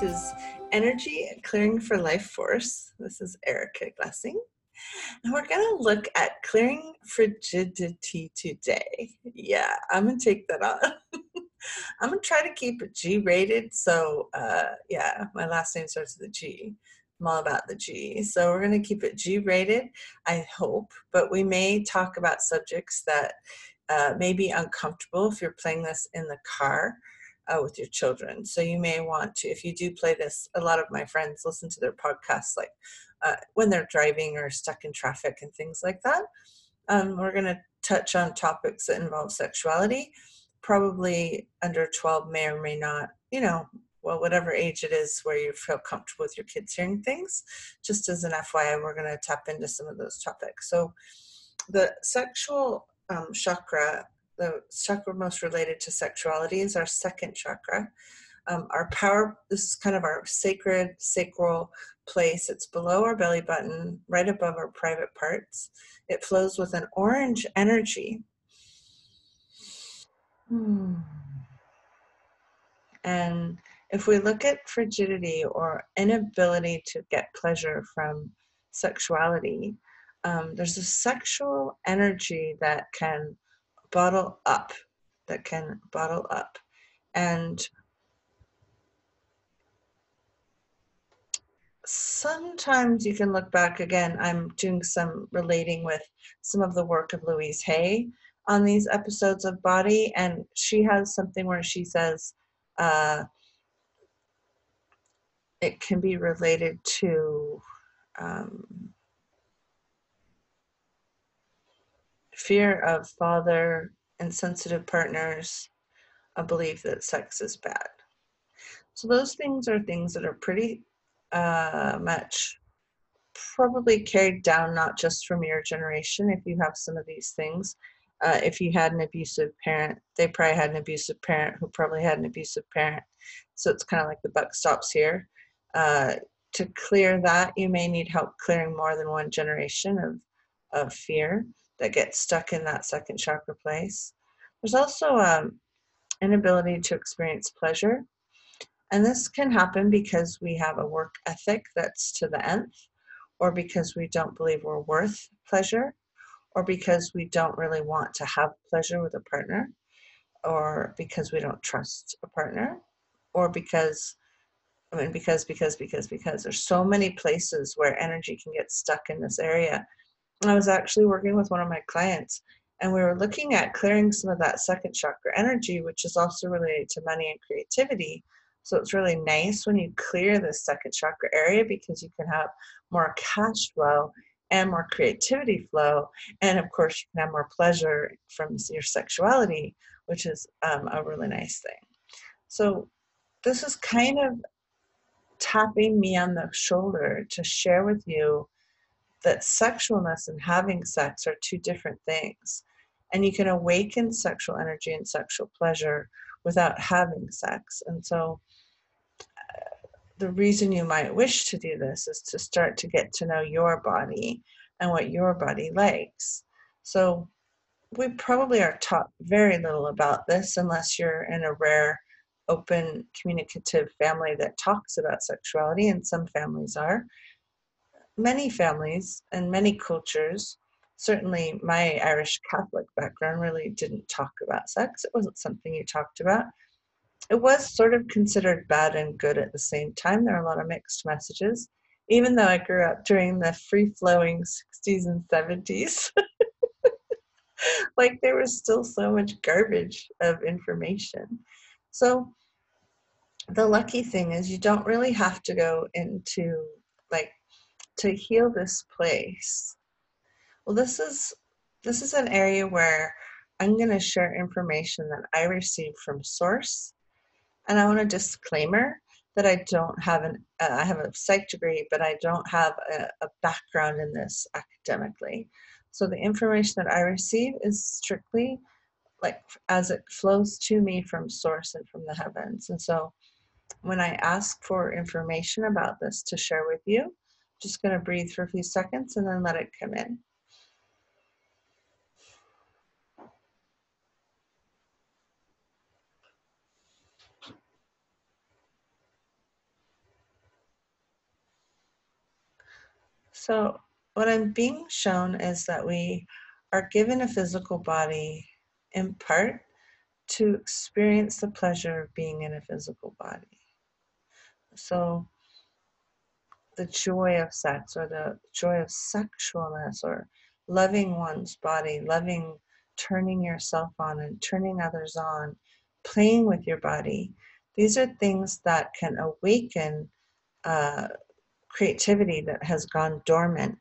This is Energy Clearing for Life Force. This is Erica Glessing. And we're going to look at clearing frigidity today. Yeah, I'm going to take that on. I'm going to try to keep it G-rated. So, yeah, my last name starts with a G. I'm all about the G. So we're going to keep it G-rated, I hope. But we may talk about subjects that may be uncomfortable if you're playing this in the car with your children. So you may want to, if you do play this, a lot of my friends listen to their podcasts like when they're driving or stuck in traffic and things like that. We're going to touch on topics that involve sexuality. Probably under 12 may or may not, well, whatever age it is where you feel comfortable with your kids hearing things. Just as an FYI, we're going to tap into some of those topics. So the sexual chakra, the chakra most related to sexuality, is our second chakra. Our power, this is kind of our sacred, sacral place. It's below our belly button, right above our private parts. It flows with an orange energy. And if we look at frigidity or inability to get pleasure from sexuality, there's a sexual energy that can bottle up, And sometimes you can look back again. I'm doing some relating with some of the work of Louise Hay on these episodes of Body, and she has something where she says it can be related to fear of father, insensitive partners, a belief that sex is bad. So those things are things that are pretty much probably carried down not just from your generation. If you have some of these things, if you had an abusive parent, they probably had an abusive parent who probably had an abusive parent. So it's kind of like the buck stops here. To clear that, you may need help clearing more than one generation of fear that gets stuck in that second chakra place. There's also an ability to experience pleasure. And this can happen because we have a work ethic that's to the nth, or because we don't believe we're worth pleasure, or because we don't really want to have pleasure with a partner, or because we don't trust a partner, or because there's so many places where energy can get stuck in this area. I was actually working with one of my clients, and we were looking at clearing some of that second chakra energy, which is also related to money and creativity. So it's really nice when you clear this second chakra area, because you can have more cash flow and more creativity flow. And of course, you can have more pleasure from your sexuality, which is a really nice thing. So this is kind of tapping me on the shoulder to share with you that sexualness and having sex are two different things. And you can awaken sexual energy and sexual pleasure without having sex. And so the reason you might wish to do this is to start to get to know your body and what your body likes. So we probably are taught very little about this unless you're in a rare, open, communicative family that talks about sexuality, and some families are. Many families and many cultures, certainly my Irish Catholic background, really didn't talk about sex. It wasn't something you talked about. It was sort of considered bad and good at the same time. There are a lot of mixed messages, even though I grew up during the free-flowing 60s and 70s. Like, there was still so much garbage of information. So the lucky thing is you don't really have to go into, like, to heal this place. Well, this is an area where I'm going to share information that I received from source, and I want a disclaimer that I don't have I have a psych degree, but I don't have a background in this academically. So the information that I receive is strictly like as it flows to me from source and from the heavens. And so when I ask for information about this to share with you, I'm just going to breathe for a few seconds and then let it come in. So, what I'm being shown is that we are given a physical body in part to experience the pleasure of being in a physical body. So, the joy of sex or the joy of sexualness or loving one's body, loving turning yourself on and turning others on, playing with your body. These are things that can awaken creativity that has gone dormant.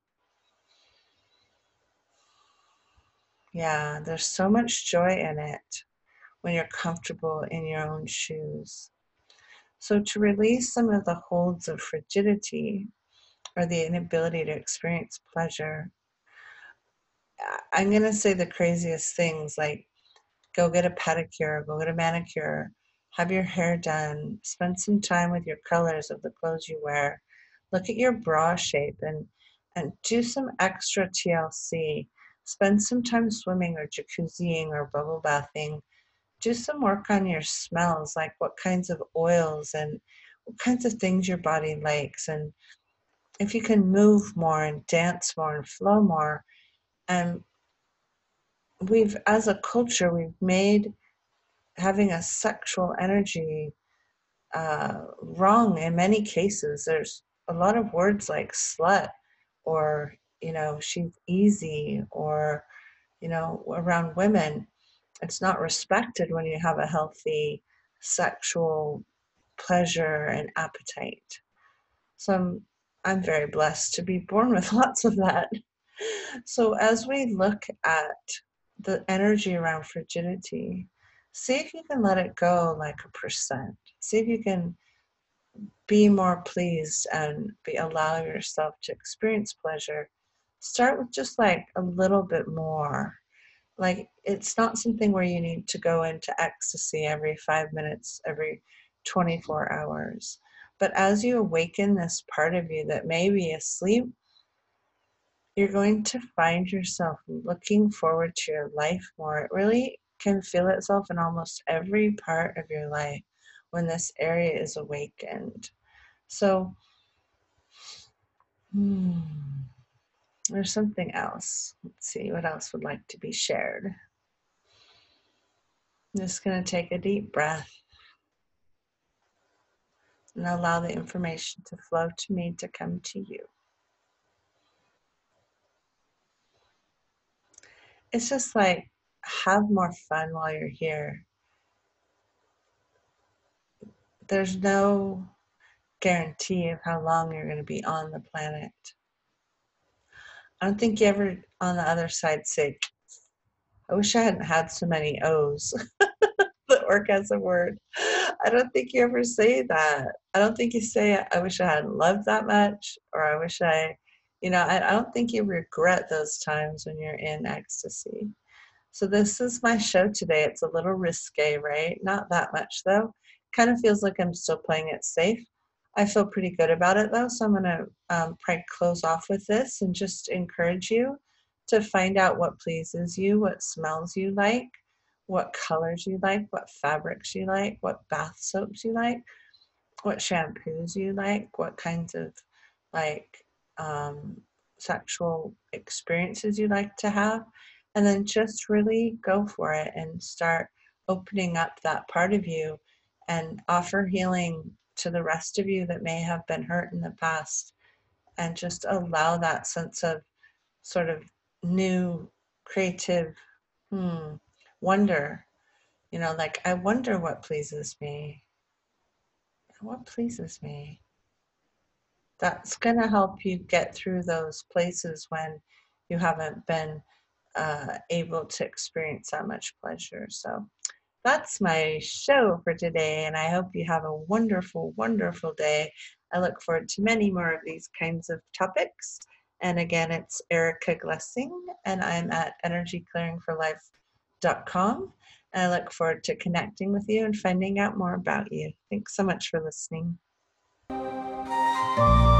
Yeah, there's so much joy in it when you're comfortable in your own shoes. So, to release some of the holds of frigidity or the inability to experience pleasure, I'm going to say the craziest things like go get a pedicure, go get a manicure, have your hair done, spend some time with your colors of the clothes you wear, look at your bra shape and do some extra TLC. Spend some time swimming or jacuzziing or bubble bathing. Do some work on your smells, like what kinds of oils and what kinds of things your body likes. And if you can move more and dance more and flow more. And as a culture, we've made having a sexual energy wrong in many cases. There's a lot of words like slut or, she's easy or, around women. It's not respected when you have a healthy sexual pleasure and appetite. So I'm very blessed to be born with lots of that. So as we look at the energy around frigidity, see if you can let it go like a percent. See if you can be more pleased and allow yourself to experience pleasure. Start with just like a little bit more. Like it's not something where you need to go into ecstasy every 5 minutes, every 24 hours. But as you awaken this part of you that may be asleep, you're going to find yourself looking forward to your life more. It really can feel itself in almost every part of your life when this area is awakened. So, there's something else. Let's see, what else would like to be shared? I'm just going to take a deep breath and allow the information to flow to me to come to you. It's just like, have more fun while you're here. There's no guarantee of how long you're going to be on the planet. I don't think you ever on the other side say, I wish I hadn't had so many O's that work as a word. I don't think you ever say that. I don't think you say, I wish I hadn't loved that much, or I wish I don't think you regret those times when you're in ecstasy. So this is my show today. It's a little risque, right? Not that much though. Kind of feels like I'm still playing it safe. I feel pretty good about it though. So I'm going to probably close off with this and just encourage you to find out what pleases you, what smells you like, what colors you like, what fabrics you like, what bath soaps you like, what shampoos you like, what kinds of like sexual experiences you like to have, and then just really go for it and start opening up that part of you and offer healing to the rest of you that may have been hurt in the past, and just allow that sense of sort of new creative wonder, like I wonder what pleases me. What pleases me? That's going to help you get through those places when you haven't been able to experience that much pleasure. So that's my show for today, and I hope you have a wonderful, wonderful day. I look forward to many more of these kinds of topics. And again, it's Erica Glessing, and I'm at energyclearingforlife.com. And I look forward to connecting with you and finding out more about you. Thanks so much for listening.